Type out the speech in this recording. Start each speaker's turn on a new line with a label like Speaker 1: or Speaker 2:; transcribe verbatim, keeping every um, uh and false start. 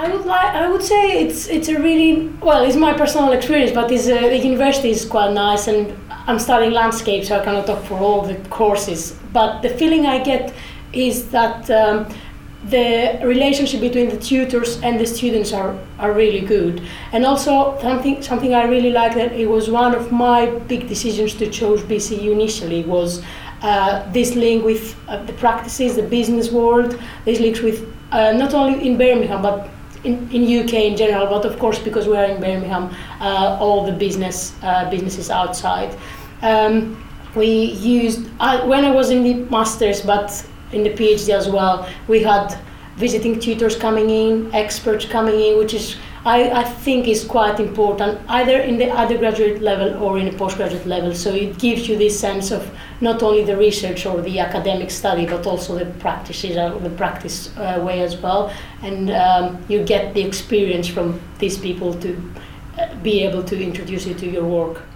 Speaker 1: I would like. I would say it's it's a really well. It's my personal experience, but it's, uh, the university is quite nice, and I'm studying landscape, so I cannot talk for all the courses. But the feeling I get is that um, the relationship between the tutors and the students are, are really good. And also something something I really like, that it was one of my big decisions to choose B C U initially, was uh, this link with uh, the practices, the business world. This links with uh, not only in Birmingham but in, in U K in general, but of course because we are in Birmingham, uh, all the business uh, businesses outside. Um, we used uh, when I was in the masters, but in the PhD as well, we had visiting tutors coming in, experts coming in, which is I, I think is quite important, either in the undergraduate level or in the postgraduate level. So it gives you this sense of not only the research or the academic study, but also the practices, uh, the practice uh, way as well. And um, you get the experience from these people to uh, be able to introduce you to your work.